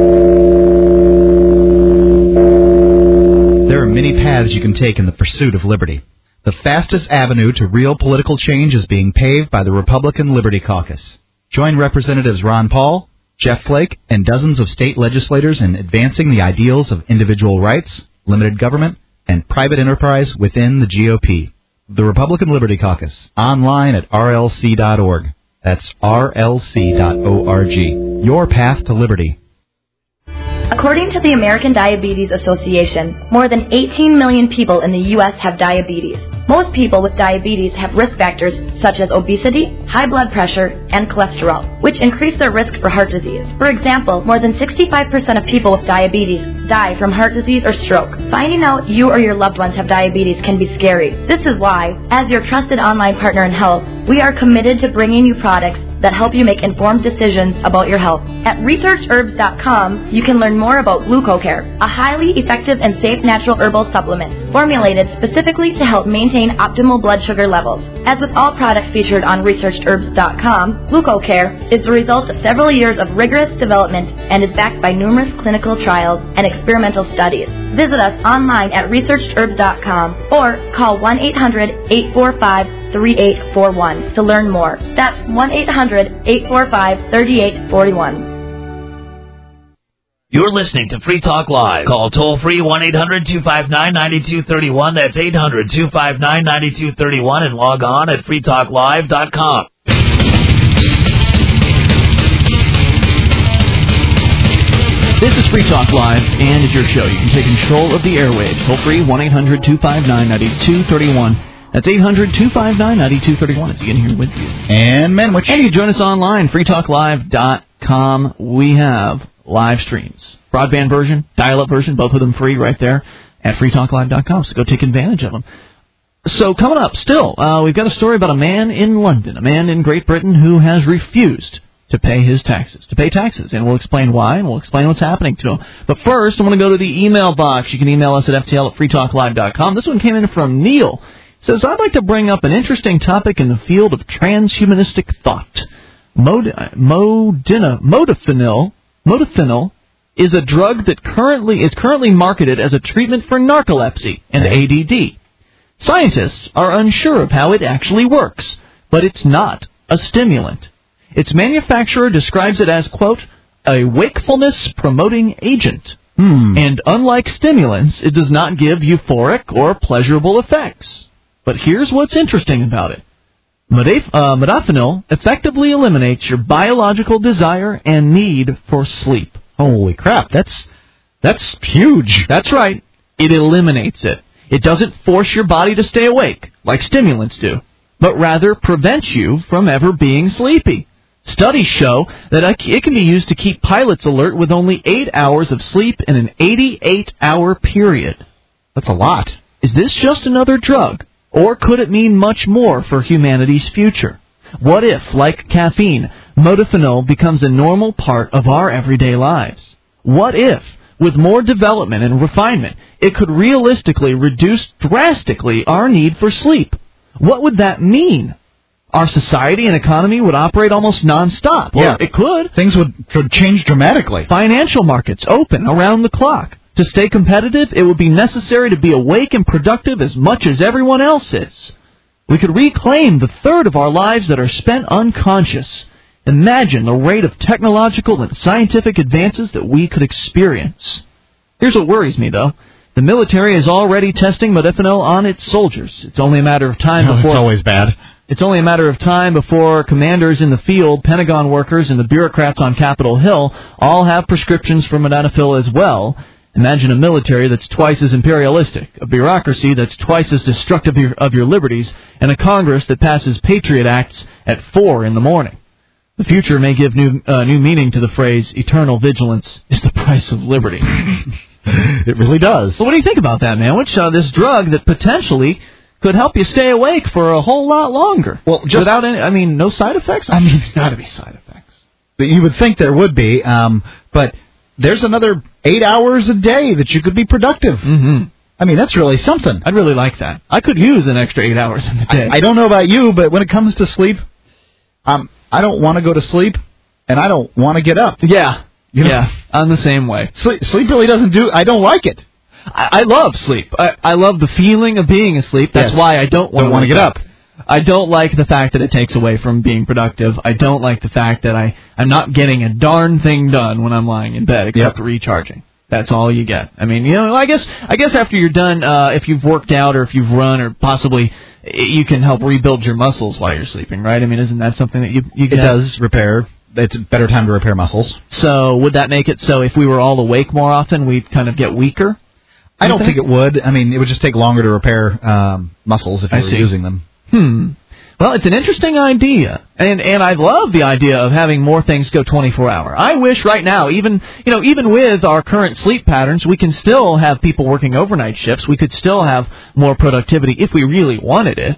There are many paths you can take in the pursuit of liberty. The fastest avenue to real political change is being paved by the Republican Liberty Caucus. Join Representatives Ron Paul, Jeff Flake, and dozens of state legislators in advancing the ideals of individual rights, limited government, and private enterprise within the G O P. The Republican Liberty Caucus, online at R L C dot org. That's R L C dot org. Your path to liberty. According to the American Diabetes Association, more than eighteen million people in the U S have diabetes. Most people with diabetes have risk factors such as obesity, high blood pressure, and cholesterol, which increase their risk for heart disease. For example, more than sixty-five percent of people with diabetes die from heart disease or stroke. Finding out you or your loved ones have diabetes can be scary. This is why, as your trusted online partner in health, we are committed to bringing you products that help you make informed decisions about your health. At research herbs dot com, you can learn more about GlucoCare, a highly effective and safe natural herbal supplement formulated specifically to help maintain optimal blood sugar levels. As with all products featured on research herbs dot com, GlucoCare is the result of several years of rigorous development and is backed by numerous clinical trials and experimental studies. Visit us online at research herbs dot com or call one eight hundred eight four five three eight four one to learn more. That's one eight hundred eight four five three eight four one. You're listening to Free Talk Live. Call toll-free one eight hundred two five nine nine two three one. That's eight hundred two five nine nine two three one, and log on at free talk live dot com. This is Free Talk Live, and it's your show. You can take control of the airwaves. Toll-free one eight hundred two five nine nine two three one. That's eight hundred two five nine nine two three one. It's Ian here with you. And Menwich. And you can join us online, free talk live dot com. We have live streams. Broadband version, dial-up version, both of them free right there at free talk live dot com. So go take advantage of them. So coming up still, uh, we've got a story about a man in London, a man in Great Britain who has refused to pay his taxes, to pay taxes. And we'll explain why, and we'll explain what's happening to him. But first, I want to go to the email box. You can email us at f t l at free talk live dot com. This one came in from Neil. Says, I'd like to bring up an interesting topic in the field of transhumanistic thought. Mod, modina, modafinil, modafinil is a drug that currently is currently marketed as a treatment for narcolepsy and A D D. Scientists are unsure of how it actually works, but it's not a stimulant. Its manufacturer describes it as, quote, a wakefulness-promoting agent. Hmm. And unlike stimulants, it does not give euphoric or pleasurable effects. But here's what's interesting about it. Modaf- uh, modafinil effectively eliminates your biological desire and need for sleep. Holy crap, that's that's huge. That's right. It eliminates it. It doesn't force your body to stay awake, like stimulants do, but rather prevents you from ever being sleepy. Studies show that it can be used to keep pilots alert with only eight hours of sleep in an eighty-eight hour period. That's a lot. Is this just another drug? Or could it mean much more for humanity's future? What if, like caffeine, modafinil becomes a normal part of our everyday lives? What if, with more development and refinement, it could realistically reduce drastically our need for sleep? What would that mean? Our society and economy would operate almost nonstop. Well, yeah, it could. Things would, would change dramatically. Financial markets open around the clock. To stay competitive, it would be necessary to be awake and productive as much as everyone else is. We could reclaim the third of our lives that are spent unconscious. Imagine the rate of technological and scientific advances that we could experience. Here's what worries me, though. The military is already testing modafinil on its soldiers. It's only a matter of time no, before... It's always bad. It's only a matter of time before commanders in the field, Pentagon workers, and the bureaucrats on Capitol Hill all have prescriptions for modafinil as well. Imagine a military that's twice as imperialistic, a bureaucracy that's twice as destructive of your, of your liberties, and a Congress that passes Patriot Acts at four in the morning. The future may give new uh, new meaning to the phrase, eternal vigilance is the price of liberty. It really does. Well, what do you think about that, man? Which uh, this drug that potentially could help you stay awake for a whole lot longer. Well, just, without any, I mean, no side effects? I mean, there's got to be side effects. You would think there would be, um, but there's another eight hours a day that you could be productive. Mm-hmm. I mean, that's really something. I'd really like that. I could use an extra eight hours in the day. I, I don't know about you, but when it comes to sleep, um, I don't want to go to sleep, and I don't want to get up. Yeah, you know? Yeah, I'm the same way. Sleep, sleep really doesn't do, I don't like it. I, I love sleep. I, I love the feeling of being asleep. That's yes. why I don't want to get up. up. I don't like the fact that it takes away from being productive. I don't like the fact that I, I'm not getting a darn thing done when I'm lying in bed except yep. recharging. That's all you get. I mean, you know, I guess I guess after you're done, uh, if you've worked out or if you've run or possibly you can help rebuild your muscles while you're sleeping, right? I mean, isn't that something that you you get? It does repair. It's a better time to repair muscles. So would that make it so if we were all awake more often, we'd kind of get weaker? I don't think? think it would. I mean, it would just take longer to repair um, muscles if you I were see. using them. Hmm. Well, it's an interesting idea, and and I love the idea of having more things go twenty-four hour. I wish right now, even you know, even with our current sleep patterns, we can still have people working overnight shifts. We could still have more productivity if we really wanted it.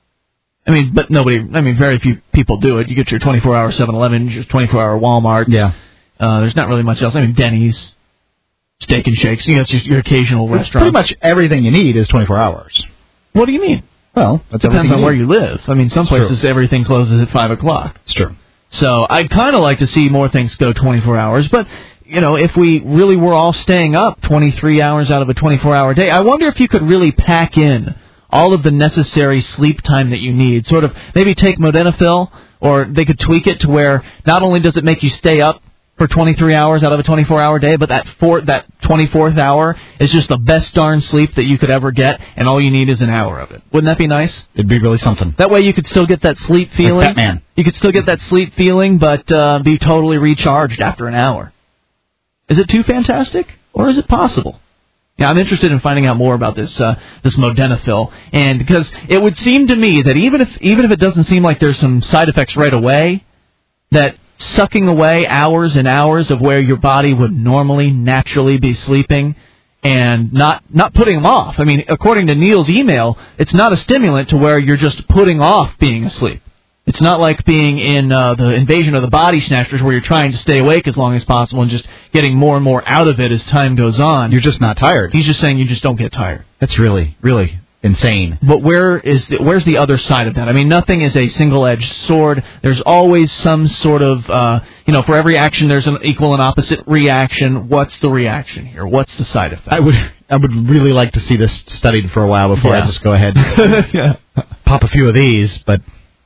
I mean, but nobody. I mean, very few people do it. You get your twenty-four hour seven eleven, your twenty-four hour Walmart. Yeah. Uh, there's not really much else. I mean, Denny's, Steak and Shakes. You know, it's just your occasional restaurant. Pretty much everything you need is twenty-four hours. What do you mean? Well, that depends on where you live. I mean, some places true. everything closes at five o'clock. It's true. So I'd kind of like to see more things go twenty-four hours. But, you know, if we really were all staying up twenty-three hours out of a twenty-four hour day, I wonder if you could really pack in all of the necessary sleep time that you need. Sort of maybe take modafinil, or they could tweak it to where not only does it make you stay up for twenty-three hours out of a twenty-four hour day, but that four, that twenty-fourth hour is just the best darn sleep that you could ever get, and all you need is an hour of it. Wouldn't that be nice? It'd be really something. That way you could still get that sleep feeling. Like Batman. You could still get that sleep feeling, but uh, be totally recharged after an hour. Is it too fantastic, or is it possible? Yeah, I'm interested in finding out more about this uh, this modafinil, and because it would seem to me that even if even if it doesn't seem like there's some side effects right away, that sucking away hours and hours of where your body would normally naturally be sleeping and not not putting them off. I mean, according to Neil's email, it's not a stimulant to where you're just putting off being asleep. It's not like being in uh, the Invasion of the Body Snatchers where you're trying to stay awake as long as possible and just getting more and more out of it as time goes on. You're just not tired. He's just saying you just don't get tired. That's really, really insane. But where is the, where's the other side of that? I mean, nothing is a single-edged sword. There's always some sort of, uh, you know, for every action there's an equal and opposite reaction. What's the reaction here? What's the side effect? I would I would really like to see this studied for a while before yeah. I just go ahead yeah. pop a few of these, but...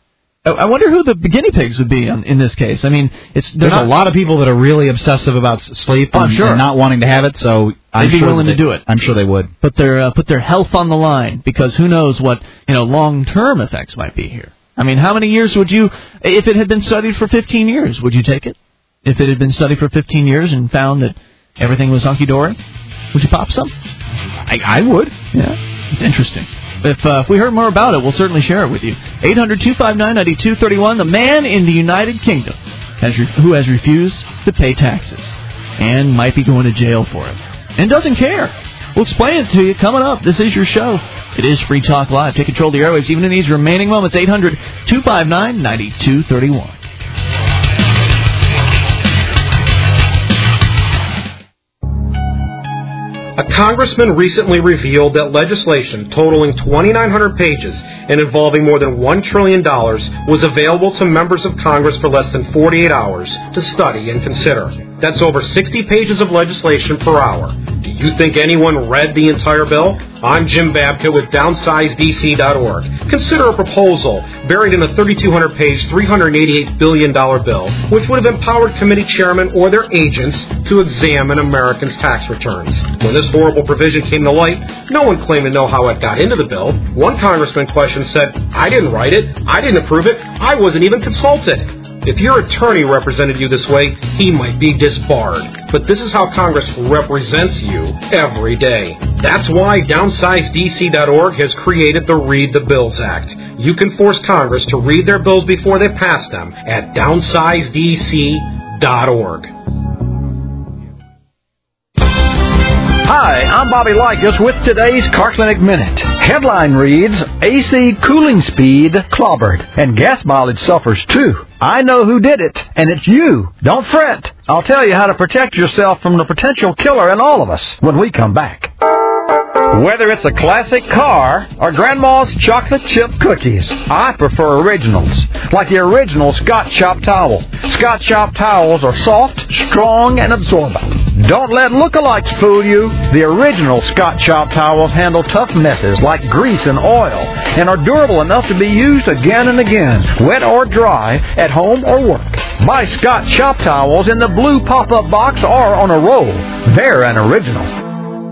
I wonder who the guinea pigs would be in, in this case. I mean, it's there's not, a lot of people that are really obsessive about sleep and, oh, sure. and not wanting to have it, so I'm They'd be sure willing they, to do it. I'm sure they would put their uh, put their health on the line because who knows what you know long-term effects might be here. I mean, how many years would you, if it had been studied for fifteen years, would you take it? If it had been studied for fifteen years and found that everything was hunky dory, would you pop some? I, I would. Yeah, it's interesting. If, uh, if we heard more about it, we'll certainly share it with you. eight hundred two five nine nine two three one, the man in the United Kingdom has re- who has refused to pay taxes and might be going to jail for it. And doesn't care. We'll explain it to you coming up. This is your show. It is Free Talk Live. Take control of the airwaves even in these remaining moments. eight hundred two five nine nine two three one. congressman recently revealed that legislation totaling twenty-nine hundred pages and involving more than one trillion dollars was available to members of Congress for less than forty-eight hours to study and consider. That's over sixty pages of legislation per hour. Do you think anyone read the entire bill? I'm Jim Babka with downsize D C dot org. Consider a proposal buried in a thirty-two hundred page, three hundred eighty-eight billion dollars bill, which would have empowered committee chairmen or their agents to examine Americans' tax returns. When this horrible provision came to light, no one claimed to know how it got into the bill. One congressman questioned said, I didn't write it, I didn't approve it, I wasn't even consulted. If your attorney represented you this way, he might be disbarred. But this is how Congress represents you every day. That's why downsize D C dot org has created the Read the Bills Act. You can force Congress to read their bills before they pass them at downsize D C dot org. Hi, I'm Bobby Likas with today's Car Clinic Minute. Headline reads, A C cooling speed clobbered, and gas mileage suffers too. I know who did it, and it's you. Don't fret. I'll tell you how to protect yourself from the potential killer in all of us when we come back. Whether it's a classic car or Grandma's chocolate chip cookies, I prefer originals, like the original Scott Shop towel. Scott Shop towels are soft, strong, and absorbent. Don't let lookalikes fool you. The original Scott Shop towels handle tough messes like grease and oil and are durable enough to be used again and again, wet or dry, at home or work. Buy Scott Shop towels in the blue pop-up box or on a roll. They're an original.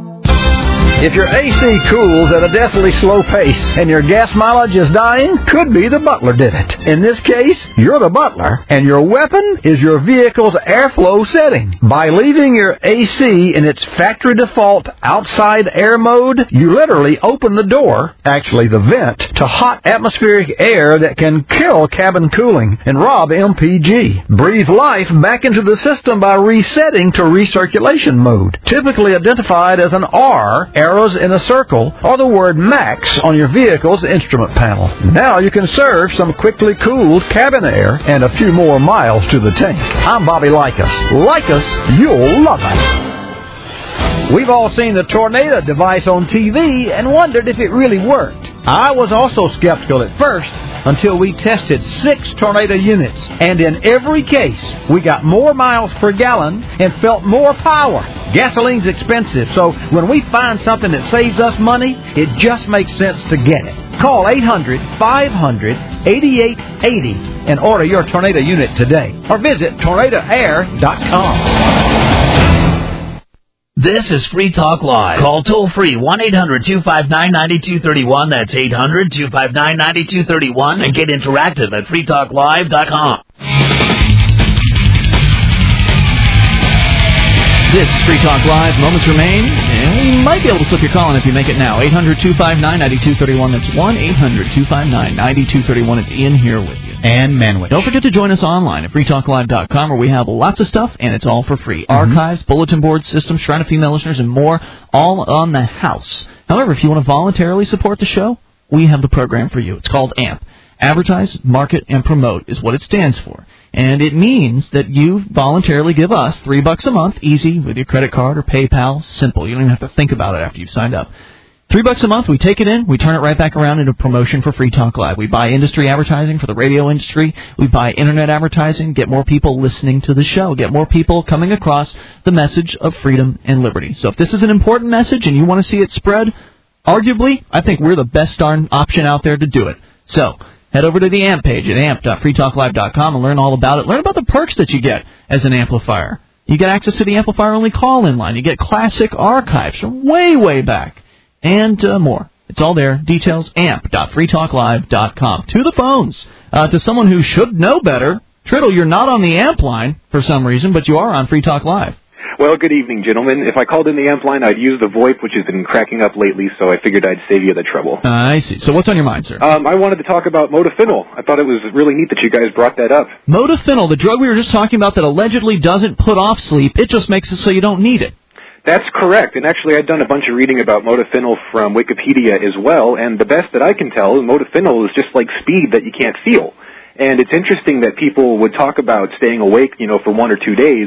If your A C cools at a deathly slow pace and your gas mileage is dying, could be the butler did it. In this case, you're the butler, and your weapon is your vehicle's airflow setting. By leaving your A C in its factory default outside air mode, you literally open the door, actually the vent, to hot atmospheric air that can kill cabin cooling and rob M P G. Breathe life back into the system by resetting to recirculation mode, typically identified as an R, arrows in a circle, or the word MAX on your vehicle's instrument panel. Now you can serve some quickly cooled cabin air and a few more miles to the tank. I'm Bobby Likas. Like us, you'll love us. We've all seen the Tornado device on T V and wondered if it really worked. I was also skeptical at first until we tested six Tornado units, and in every case, we got more miles per gallon and felt more power. Gasoline's expensive, so when we find something that saves us money, it just makes sense to get it. Call eight hundred, five hundred, eighty-eight eighty and order your Tornado unit today, or visit tornado air dot com. This is Free Talk Live. Call toll-free one eight hundred, two five nine, nine two three one. That's eight hundred, two five nine, nine two three one. And get interactive at free talk live dot com. This is Free Talk Live. Moments remain. And you might be able to slip your call in if you make it now. eight hundred, two five nine, nine two three one. That's one eight hundred, two five nine, nine two three one. It's Ian here with you. And Manwich. Don't forget to join us online at free talk live dot com, where we have lots of stuff, and it's all for free. Mm-hmm. Archives, bulletin boards, systems, Shrine of Female Listeners, and more, all on the house. However, if you want to voluntarily support the show, we have the program for you. It's called A M P. Advertise, Market, and Promote is what it stands for. And it means that you voluntarily give us three bucks a month, easy, with your credit card or PayPal. Simple. You don't even have to think about it after you've signed up. Three bucks a month, we take it in, we turn it right back around into promotion for Free Talk Live. We buy industry advertising for the radio industry. We buy internet advertising, get more people listening to the show, get more people coming across the message of freedom and liberty. So if this is an important message and you want to see it spread, arguably, I think we're the best darn option out there to do it. So head over to the A M P page at amp dot free talk live dot com and learn all about it. Learn about the perks that you get as an amplifier. You get access to the amplifier-only call-in line. You get classic archives from way, way back. And uh, more. It's all there. Details, amp dot free talk live dot com. To the phones. Uh, to someone who should know better. Triddle, you're not on the AMP line for some reason, but you are on Free Talk Live. Well, good evening, gentlemen. If I called in the AMP line, I'd use the VoIP, which has been cracking up lately, so I figured I'd save you the trouble. Uh, I see. So what's on your mind, sir? Um, I wanted to talk about modafinil. I thought it was really neat that you guys brought that up. Modafinil, the drug we were just talking about that allegedly doesn't put off sleep, it just makes it so you don't need it. That's correct, and actually I'd done a bunch of reading about modafinil from Wikipedia as well, and the best that I can tell, modafinil is just like speed that you can't feel. And it's interesting that people would talk about staying awake, you know, for one or two days,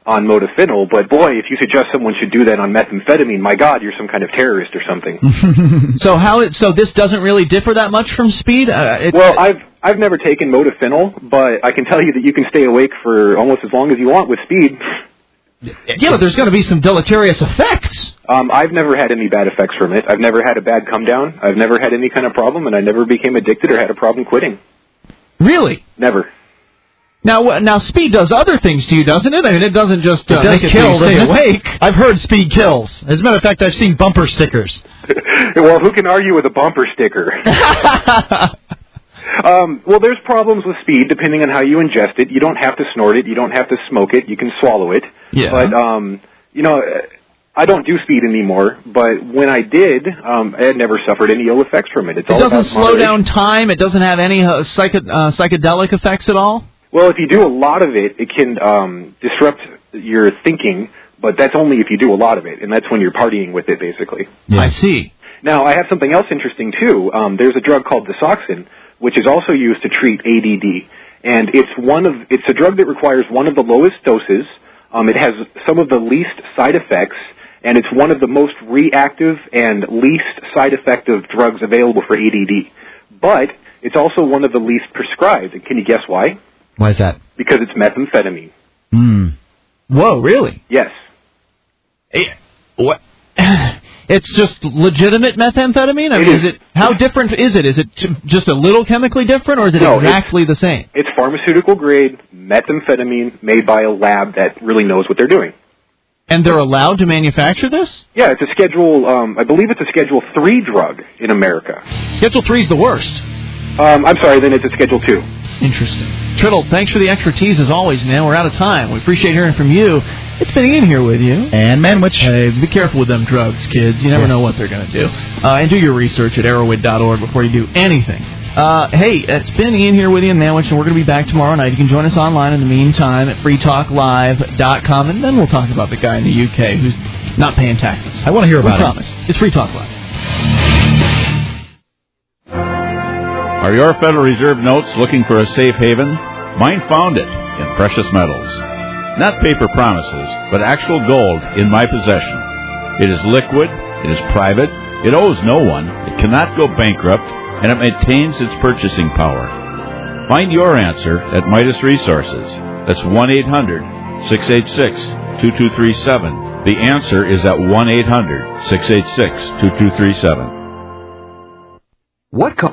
on modafinil, but boy, if you suggest someone should do that on methamphetamine, my God, you're some kind of terrorist or something. So how it, so this doesn't really differ that much from speed? Uh, it, well, I've I've never taken modafinil, but I can tell you that you can stay awake for almost as long as you want with speed. Yeah, but there's going to be some deleterious effects. Um, I've never had any bad effects from it. I've never had a bad come down. I've never had any kind of problem, and I never became addicted or had a problem quitting. Really? Never. Now, now, speed does other things to you, doesn't it? I mean, it doesn't just uh, it does make kill, it so you stay doesn't it? awake. I've heard speed kills. As a matter of fact, I've seen bumper stickers. Well, who can argue with a bumper sticker? um, well, there's problems with speed depending on how you ingest it. You don't have to snort it. You don't have to smoke it. You can swallow it. Yeah. But, um, you know, I don't do speed anymore, but when I did, um, I had never suffered any ill effects from it. It's It all doesn't about slow moderation. down time? It doesn't have any uh, psycho- uh, psychedelic effects at all? Well, if you do a lot of it, it can um, disrupt your thinking, but that's only if you do a lot of it, and that's when you're partying with it, basically. Yeah. I see. Now, I have something else interesting, too. Um, there's a drug called Disoxin, which is also used to treat A D D, and it's one of it's a drug that requires one of the lowest doses. Um, it has some of the least side effects, and it's one of the most reactive and least side effective drugs available for A D D. But it's also one of the least prescribed, and can you guess why? Why is that? Because it's methamphetamine. Hmm. Whoa, really? Yes. It, what? It's just legitimate methamphetamine? I It mean, is. is it, how different is it? Is it j- just a little chemically different, or is it No, exactly the same? It's pharmaceutical grade methamphetamine made by a lab that really knows what they're doing. And they're allowed to manufacture this? Yeah, it's a Schedule, um, I believe it's a Schedule three drug in America. Schedule three is the worst. Um, I'm sorry, then it's a Schedule two. Interesting. Triddle, thanks for the expertise as always, man. We're out of time. We appreciate hearing from you. It's been Ian here with you. And Manwich. Hey, be careful with them drugs, kids. You never Yes. know what they're going to do. Uh, and do your research at arrowhead dot org before you do anything. Uh, hey, it's been Ian here with you in Manwich, and we're going to be back tomorrow night. You can join us online in the meantime at free talk live dot com, and then we'll talk about the guy in the U K who's not paying taxes. I want to hear about we it. promise. It's Free Talk Live. Are your Federal Reserve notes looking for a safe haven? Mine found it in precious metals. Not paper promises, but actual gold in my possession. It is liquid, it is private, it owes no one, it cannot go bankrupt, and it maintains its purchasing power. Find your answer at Midas Resources. That's one eight hundred six eight six two two three seven. The answer is at one eight hundred six eight six two two three seven. What co-